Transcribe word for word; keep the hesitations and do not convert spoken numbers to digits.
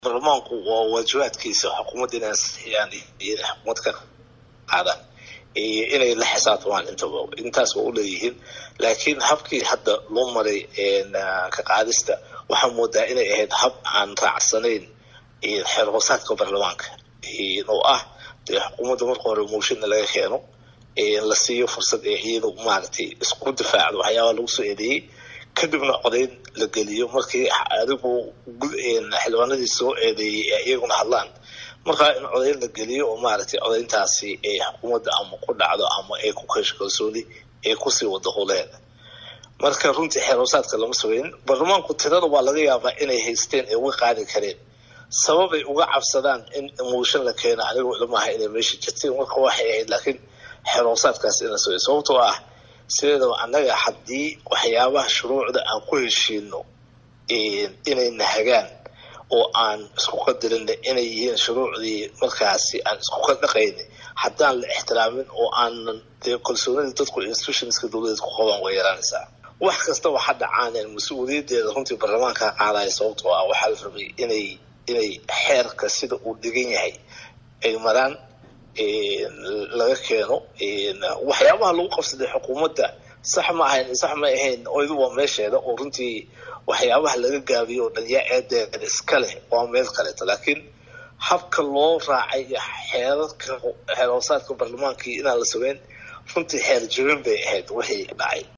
برلمانku waa waajibaadkiisa xukuumadda yani xukuumadka qaada ee inay la xisaabtamaan intaba intaas oo u leeyihiin laakiin habkii hadda loo maray een ka qaadista waxa moodaa inay ahayd hab aan raacsanayn ee xeeroosaadka barlamaanka ee oo ah xukuumadda marka hore mooshin laga keeno ee la siiyo fursad ay iyadu maartay isku difaacdo waxyaabo lagu soo eedeeyay kadibna codeyn la geliyo markii adigu xilwaanadii soo eedeeyay iyaguna hadlaan marka in codeyn la geliyo oo maartay codeyntaasi ay xukuumadda ama ku dhacdo ama ay ku kalsooni ay ku sii wado howleeda marka runtii xeeroosaadka lama sameyn barlamaanku tirada waa laga yaabaa inay haysteen ee uga qaadi kareen sabab ay uga cabsadaan in mooshin la keeno anigu ilmaha inay meesha jirteen marka waxay ahayd laakiin xeeroosaadkaas in la soo sababtoo ah sidoo anaga hadii waxyaabaha shuruucda aan ku heshiino ee inay nahagaan oo aan isku qadarin inay yihiin shuruucdii markaasi aan isku qadaqayn hadaan la ixtiraamin oo aan kalsoonida dadku institutionska dawladda ku qabaan way yaraanaysaa wax kasta waxa dhacaan mas'uuliyadeeda runtii barlamaanka qaaday sababtoo ah waxa la rabay inay inay xeerka sida uu dhigan yahay ay maraan ee laga keeno ee waxyaabaha lagu qabsaday xukuumadda sax ma ahayn sax ma ahayn oo idu waa meesheeda oo runtii waxyaabaha laga gaabiyo dhalinyarada iska leh waa meel kale laakiin habka loo raacay xeerarka xeeroosaadka barlamaanka inaan la sameyn runtii xeer jabin bay ahayd wixii dhacay